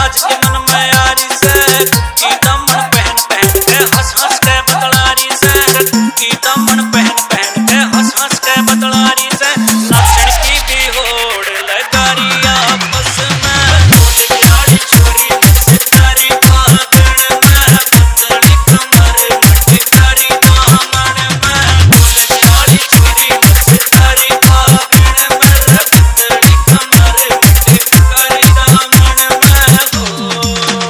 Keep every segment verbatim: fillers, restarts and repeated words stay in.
आज के मन में यारी से की दामन पहन पहन के हंस हंस के बतलारी से की दामन पहन पहन के हंस हंस के बतलारी से नाचन की भी होड़ लगारी आपस में यारी छोरी तारी फागण में पतली कमर मट्टी तारी दामन में यारी छोरी तारी फागण में पतली कमर मट्टी तारी दामन में हो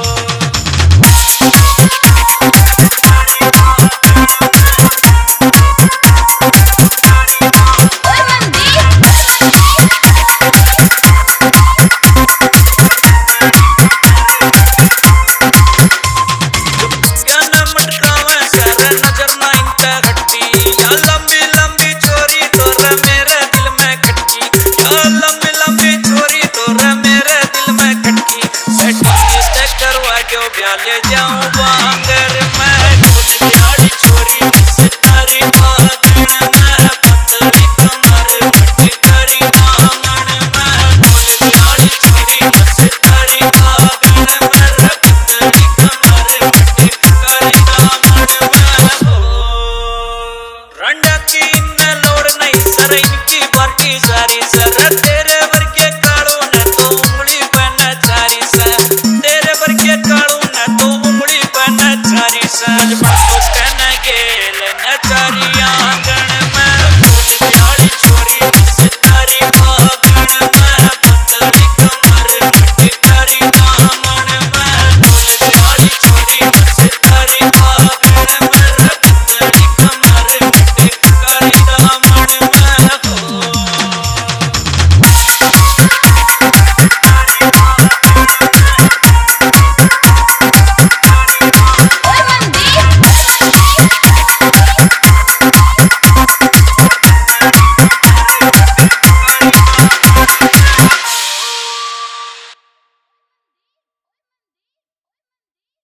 ले जाऊं बांगर में यारी छोरी तारी फागण में पतली कमर मट्टी तारी दामन में यारी छोरी तारी फागण में पतली कमर मट्टी तारी दामन में हो रंडा की न लोड़ नहीं सर इनकी बाटी सारी सर